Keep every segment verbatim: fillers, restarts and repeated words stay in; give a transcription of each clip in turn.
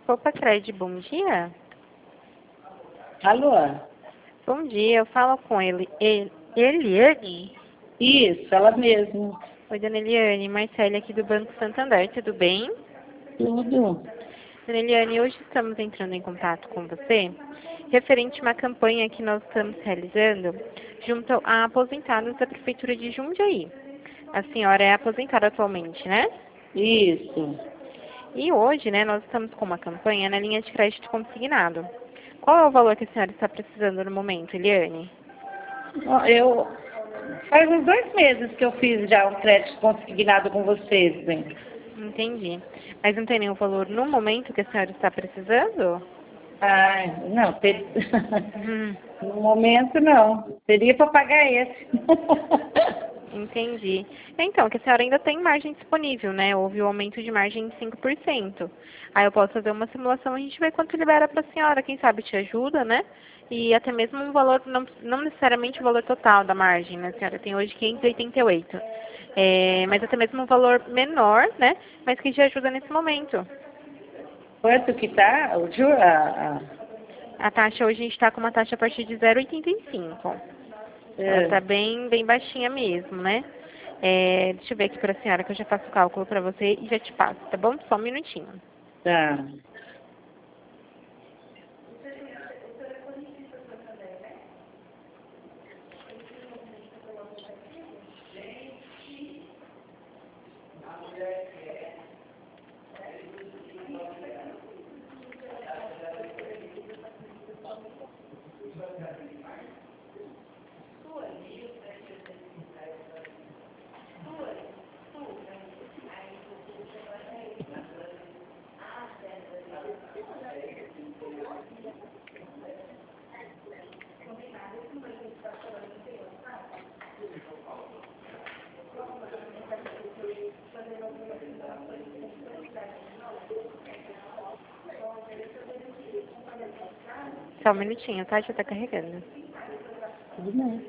Opa, Cred, bom dia. Alô? Bom dia, eu falo com ele. ele Eliane? Isso, ela mesma. Oi, dona Eliane, Marcele aqui do Banco Santander, tudo bem? Tudo. Dona Eliane, hoje estamos entrando em contato com você, referente a uma campanha que nós estamos realizando junto a aposentados da Prefeitura de Jundiaí. A senhora é aposentada atualmente, né? Isso. E hoje, né, nós estamos com uma campanha na linha de crédito consignado. Qual é o valor que a senhora está precisando no momento, Eliane? Ó, Eu faz uns dois meses que eu fiz já um crédito consignado com vocês, bem. Entendi. Mas não tem nenhum valor no momento que a senhora está precisando? Ah, não, ter... Hum, no momento não. Teria para pagar esse. entendi. Então, que a senhora ainda tem margem disponível, né? Houve um aumento de margem de cinco por cento. Aí eu posso fazer uma simulação, a gente vê quanto libera para a senhora, quem sabe te ajuda, né? E até mesmo um valor, não, não necessariamente o valor total da margem, né? A senhora tem hoje quinhentos e oitenta e oito. É, mas até mesmo um valor menor, né? Mas que te ajuda nesse momento. Quanto que tá? O ju... a, a... A taxa hoje a gente está com uma taxa a partir de zero vírgula oitenta e cinco. Ela É, está bem, bem baixinha mesmo, né? É, deixa eu ver aqui para a senhora que eu já faço o cálculo para você e já te passo, tá bom? Só um minutinho. tá. Só um minutinho, tá? Já tá carregando. Tudo bem.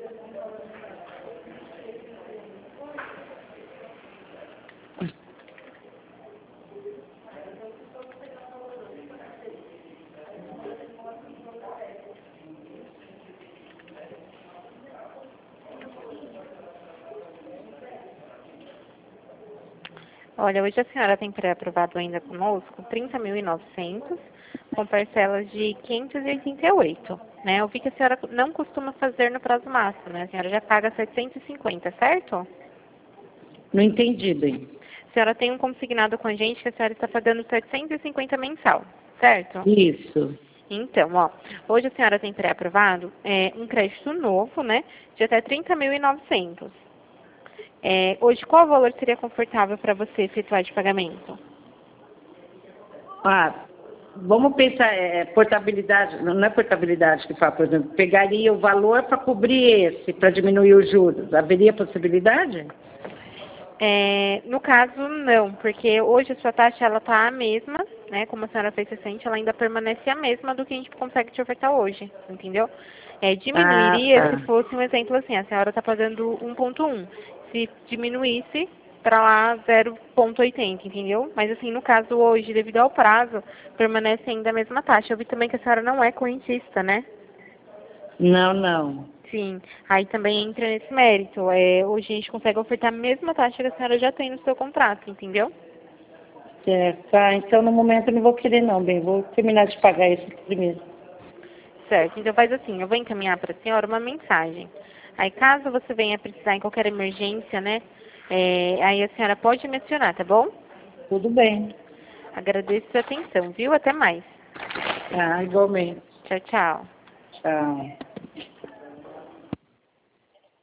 Olha, hoje a senhora tem pré-aprovado ainda conosco trinta mil e novecentos, com parcelas de quinhentos e oitenta e oito, né? Eu vi que a senhora não costuma fazer no prazo máximo, né? A senhora já paga setecentos e cinquenta, certo? Não entendi, bem. A senhora tem um consignado com a gente que a senhora está pagando setecentos e cinquenta mensal, certo? Isso. Então, ó, hoje a senhora tem pré-aprovado é, um crédito novo, né, de até trinta mil e novecentos. É, hoje, qual valor seria confortável para você efetuar de pagamento? Ah, vamos pensar, é, portabilidade, não é portabilidade que fala, por exemplo, pegaria o valor para cobrir esse, para diminuir os juros. Haveria possibilidade? É, no caso, não, porque hoje a sua taxa ela está a mesma, né? Como a senhora fez recente, ela ainda permanece a mesma do que a gente consegue te ofertar hoje, entendeu? É, Ah, diminuiria se tá. fosse um exemplo assim, a senhora está pagando um ponto um. Se diminuísse para lá zero ponto oitenta, entendeu? Mas assim, no caso hoje, devido ao prazo, permanece ainda a mesma taxa. Eu vi também que a senhora não é correntista, né? Não, não. Sim, aí também entra nesse mérito. É, hoje a gente consegue ofertar a mesma taxa que a senhora já tem no seu contrato, entendeu? É, tá, então no momento eu não vou querer não, bem, vou terminar de pagar esse primeiro. Certo, então faz assim, eu vou encaminhar para a senhora uma mensagem. Aí caso você venha precisar em qualquer emergência, né, é, aí a senhora pode mencionar, tá bom? Tudo bem. Agradeço a sua atenção, viu? Até mais. Tá, igualmente. Tchau, tchau. Tchau.